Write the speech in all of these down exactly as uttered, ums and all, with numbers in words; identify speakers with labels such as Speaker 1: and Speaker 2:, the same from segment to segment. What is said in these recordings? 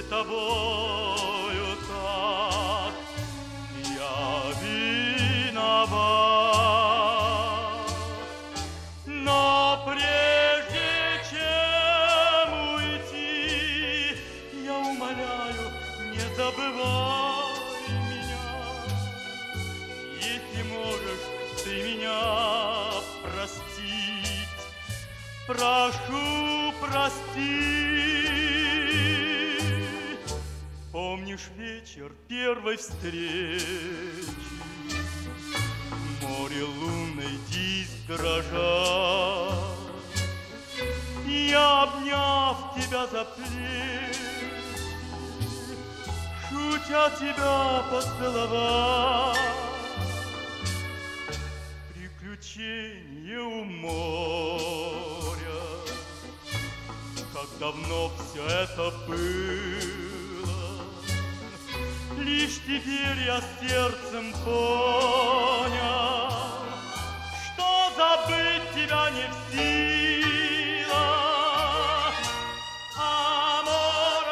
Speaker 1: тобою так, я виноват. Но прежде чем уйти, я умоляю, не забывай меня. Если можешь ты меня простить, прошу, прости. Помнишь вечер первой встречи? Море лунной диск дрожа. Я, обняв тебя за плечи, шутя тебя поцеловал. Приключение у моря, как давно все это было. Лишь теперь я сердцем понял, что забыть тебя не в силах. Amor,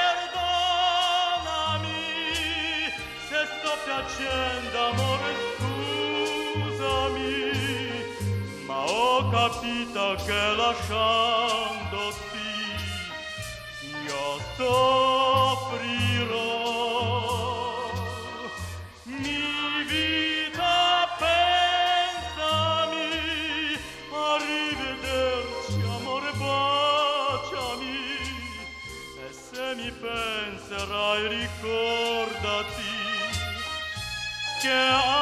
Speaker 1: perdonami se sto piacendo, amore, scusami, ma ho capito che lasciandoti io soffrirò. Mi penserai, ricordati che